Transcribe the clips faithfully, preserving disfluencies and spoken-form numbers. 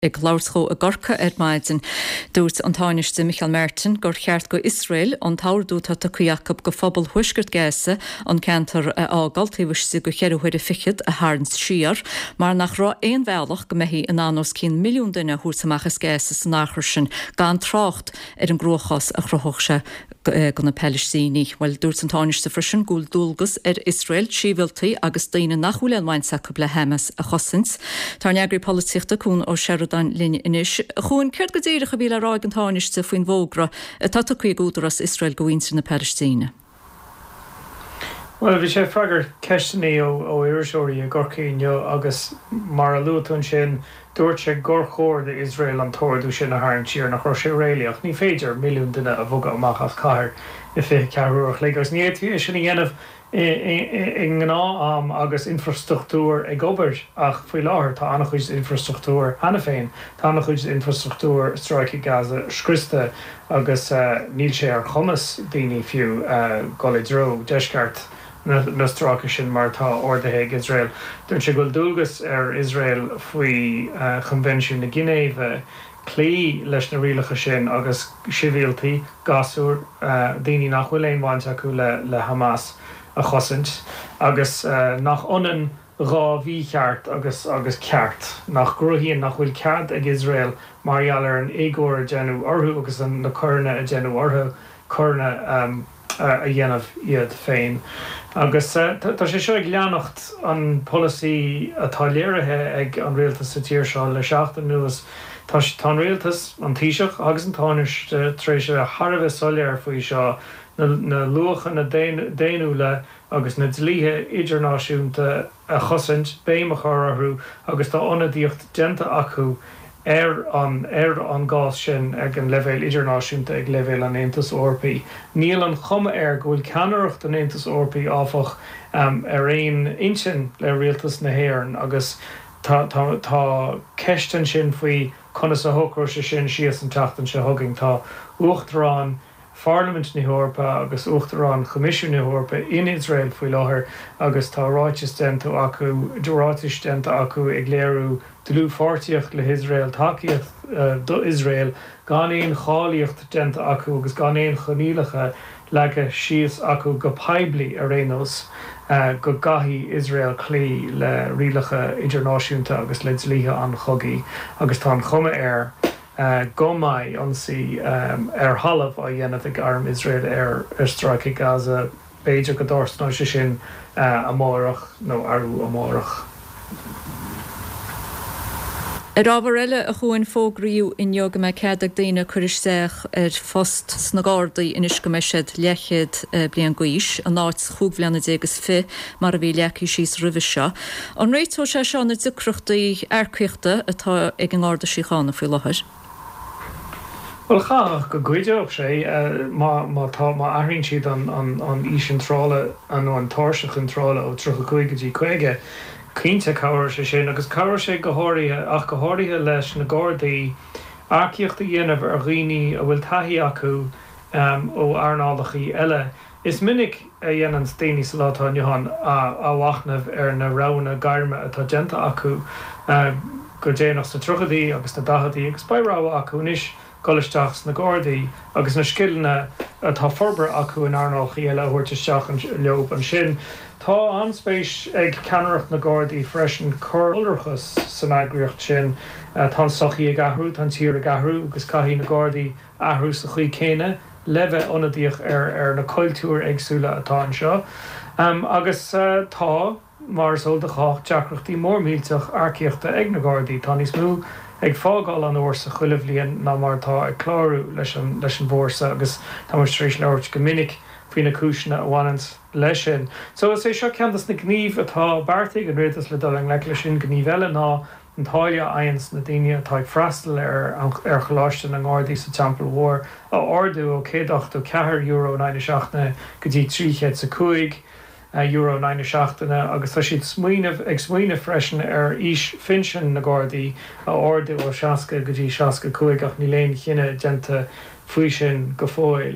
ag láirtó a gorcha ar maidin dúirt an táineiste Michael Merton gur cheart go Israel an táirúta tacu Jacob go phobal thuisgurt géasa an cantar ágal taobhis si go cheirúhuiir a fichiid a háirns siar, mar nach rá éon bhealach go mehí an anos cin milliún duine thuasamachas géasa san nachir sin gan trácht ar an gróchas a chruthógse go na Palestíní, bhfuil dúirt an táineiste frisin gúil dúlgus ar Israel síbhiltaí agus daoine nachhuiil an bhaintsa go le Hamas a chosint. Tá neagraí políochta cún ó Sheridan linne inis. Chún ceart go dtíireach a bhí le ráig an táineiste faoin bhógra a tata chuig údaras Israel go bhaintre na Palestíne. Well, bhí sé freagar ceistení ó ó irisóirí a gorcaíne agus mar a luútún sin dúirt sé gur chóir de Israel an tóirú sin na háann tíar nach chur sé réalaach. Ní féidir milliún duine a bhogad amach as cair i fé cearúach le agus níiad sin i dhéanamh i gná am agus infrastruchtúr ag obair ach faoi láthair tá annach chuid infrastruchtúr hena féin, tá annach chuid infrastruchtúr Stráic Gaza scriste agus níl sé ar chumas daoine fiú goladró deisceart na stráca sin mar tá ordathe ag Israel. Dúirt sé go dúlgus ar Israel faoi Convention na Gnéomh clí leis na rialacha sin agus sibhialtaí gasúr daoine nach bhfuil éon bhaint acu le, le Hamas a chosint agus uh, nach onan rá bhí cheart agus agus ceart nach gruhíonn nach bhfuil ceart ag Israel marial ar an éigúir a genú orthú agus an na curna a genú orthú curna um, a dhéanamh iad féin. Agus uh, tá sé seo ag leanacht an policy atá léirithe ag an rialtas sa tír seo le seachtain nuas tá tá rialtas an tíiseach agus an táineiste tréis a Harbh soléir faoi seo na, na luachan na déanú le agus na dlíthe idirnáisiúnta a chosint béimach orthú agus tá onadíocht genta acu ar an ar an gás sin ag an levéil idirnáisiúnta ag levéil an Aontas Eorpaí. Níl an chuma ar go bhfuil ceannaireacht an Aontas Eorpaí áfach um, ar aon insin le rialtas na hÉireann agus tá tá tá ceistan sin faoi conas a thocra sin sios an teachtain se thugging tá uachtarán Parliament na Eorpa agus uachtarán Comisiún na Eorpa in Israel faoi láthair agus tá ráitis denta acu doráis denta acu ag léirú dlú fortíocht le Israel takeíocht uh, do Israel gan éon chálaíocht denta acu agus gan éon chonílacha leige síos acu go paibli a rénos uh, go gaithí Israel clí le rialacha idirnáisiúnta agus le dlíthe an chogaí agus tá an chuma air Uh, gomai ansi um, ar halamh a dhéanamh ag arm Israel ar ar Stráic Gaza beidir go dáirsná sé sin uh, amórach nó arú amórach. Ar ábhar eile a chuin fógraíú in joga me ceadag daoine chuiristeach ar fost sna Gardaí inis go meisiad lechiad uh, blian gois an áit chúgbleanna dégus fi mar a bhí lechaí síos ribh seo. An réitó sé seán ar dicreachtaí aircuachta atá ag an Garda síochána faoi láthair. Well, chaach go gcuideoch sé uh, má má tá má aithríonn siad an an an ísintrála an an táirseach intrála ó trocha chuige chuige cínte cabhar sé sin agus cabhar sé go háirithe ach go háirithe leis na Gardaí airceachta dhéanamh ar dhaoine a bhfuil taithí acu um, ó airnálachaí eile. Is minic a dhéanann daoine sa látá Johan a a bhaachnamh ar na rana gairme atá genta acu uh, go déanach sa trochadaí agus na dachadaí agus bairrá acu níos Golisteachs na Gardaí agus na skillne atá forbar acu in airnálachaí eile thuirteteach an leob an sin. Tá anspéis ag ceannaireacht na Gardaí freisin chur ulrachas san agriocht sin uh, tá sochaí a gahrú, tá tír a gahrú agus caithí na Gardaí ahrú sa chuí céine leve onadíoch ar ar na cultúr agsúla atá anseo. Um, agus uh, tá mar sol de chách deacrachtaí mór mílteach airceachta ag na Gardaí tá níos mú ag fágáil an uair sa chuilimh líon ná mar tá ag chlárú leis an leis an bhórsa agus tá mar tréis leirt go minic faoin na cúisina a bhhaint leis sin. So is é seo ceantas na gníomh atá beartaigh an réaltas le dul an le lei sin gníomh eile ná an táile aons na daine atá ag freastal ar ar choláiste an Gardaí sa Temple War a ordú ó céadachtú ceathair euro ninety-seachna go dtí tríchéad sa cúig Uh, euro ninety-seachtainna agus tá siad smuoineh ag smuoine freisin ar is finsin na Gardaí a ordú ó seaca go dtí seaca cúig ach ní léon chinine genta faoi sin go fóil.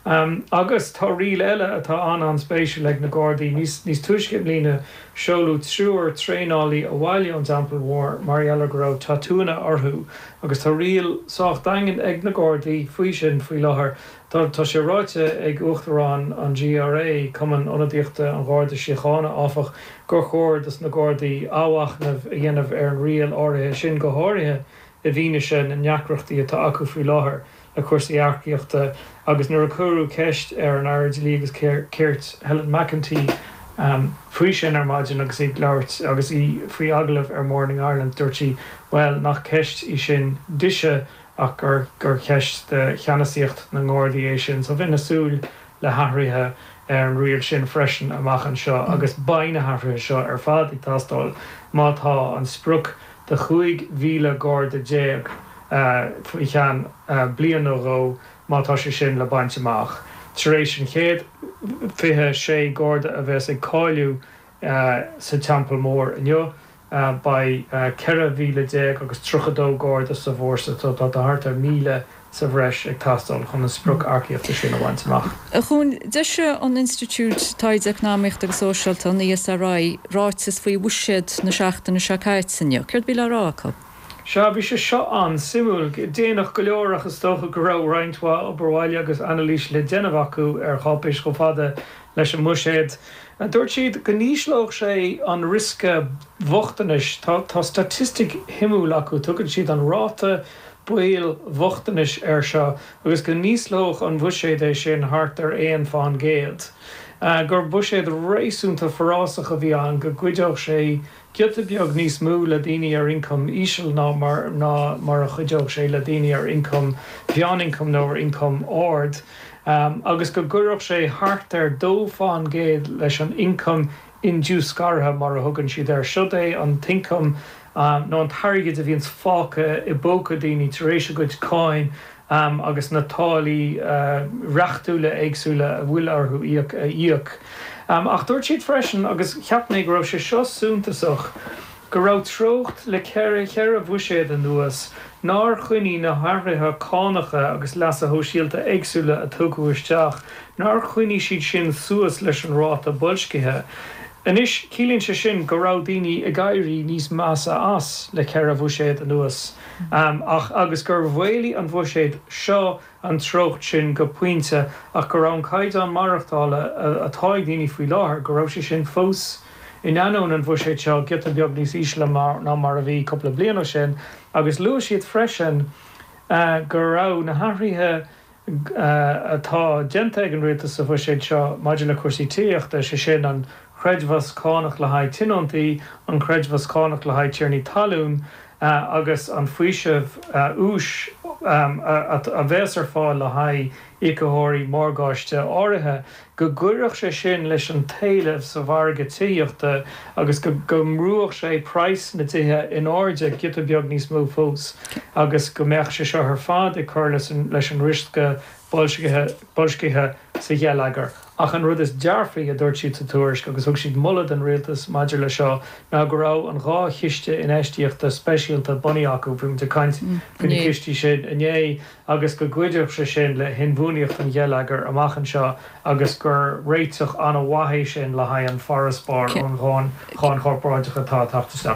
Um, agus tá riil eile atá an an spéisiú le na Gardaí níos níos tuiscin lína seolú trúr tréálaí a bhhaile an example war Mariella go tatúna orthú agus tá riil socht dagan ag na Gardaí faoi sin faoi láthair tá tá sé ráite ag uachtarrán an G R A cuman onadíochta an Garda Síochána áfach gur chóir dus na Gardaí áhachnamh a dhéanamh ar an riil áirithe sin go háirithe i bhíne sin an neacrochtaí atá acu faoi láthair a cuasaí arcaíochta agus nuair a curú ceist ar an aird lí agus ceirt Helen McEntee um, faoi sin ar maidin agus í leirt agus í faoi aglah ar Morning Ireland dúirtí well nach ceist í sin duise ach gur gur ceist de cheannaíocht na Gardaí é sin so bhí nasúil le hathraithe ar an riil sin freisin amachchan seo agus baine hathraithe seo ar fad ag tastáil mátá an spruc de chuig mhíle Garda déag uh, faoi chean uh, blian ó ró mátá sé sin le baint amach. Taréis sin chéad fiche sé Garda a bheits ag cáiliú uh, sa Temple Mór inniu uh, by uh, ceire mhíle déag agus truchadó Garda sa bhórsa tá tá thart ar míle sa bhreis ag tastáil chun an spruc arcaíochta sin a bhaint amach. A chun deise an Institút Táid Economic agus Sóisialta an E S R I ráitis faoi bhuiséad na seachtain na seacáid sanniu. Céir bí le rácha? Se bhí sé seo an simúil déanach go leor agus tócha go rah reinintá ó bhhaile agus analís le déanamh acu ar chápéis go fada leis an muséad. A dúirt siad go níoslóch sé an risca bhochtanis tá tá statistic himúil acu tugann siad an ráta buil bhochtanis ar seo agus go níoslóch an bhuiséad é sin thart ar éon fáin géad. Uh, gur buséad réisúnta forrásacha bhí an go gcuideoch sé Giota beag níos mú le daoine ar income ísisiil ná mar ná mar a chuideoch sé le daoine ar income bhean income nó ar income ord. Um, agus go gcuireach sé thart ar dó fáin géad leis an income induce scartha mar a thugann siad ar siod é an tincome um, nó an targad a bhíonn fáca i bóca daoine tar éis a goid cáin um, agus na tálaí uh, reachtúla éagsúla a bhfuil arthú íoc a íoc. Um, ach dúirt siad freisin agus cheapnaí go raibh sé seo súntasach go raibh trocht le ceire cheire bhuiséad an nuas ná chuoine na hairthe cánacha agus leasa hóisialta éagsúla a tugadúisteach ná chuoine siad sin suas leis an ráta bolscithe. Inis cílíonn sé sin go raibh daoine i gairí níos measa as le ceire bhuiséad an nuas. Um, ach agus gur bhfuilí an bhuiséad seo an trocht sin go puinte ach go raibh caiid an marachtála atá daoine faoi láthair go raibh sé sin fós in anón an bhuiséad seo giota beag níos ísle ná mar a bhí coppla bliana sin agus luas siad freisin uh, go raibh na hairthe uh, atá déanta ag an rialtas sa bhuiséad seo maidir le cuasaí tíochta sé sin an creidmhas cánach le haid tinontaí an creidmhas cánach le haid tíarnaí talún uh, agus an faoisemh uh, ús um, a, a, a bheits ar fáil le haid iacóirí mórgáiste áirithe go gcuireach sé sin leis an taobh sa bharga tíochta agus go go mrúach sé price na tithe in áide giota beag níos mó fós agus go meach sé seo ar fad i chur leis an risca bolscithe sa dhéalagar. Ach an rud is dearfaí a dúirt siad sa tuairisc agus thug siad mullad an rialtas maidir le seo ná go raibh an gá chiiste in éistíochta speisialta bunaí acu bhím de caiint chuna chistí sin inné agus go gcuideach sé sin le hinbhuaíocht an dhéalagar amachchan seo agus gur réiteach an bhathé sin le haid an forraspár an cháin cháin chorpóideach atá tachtas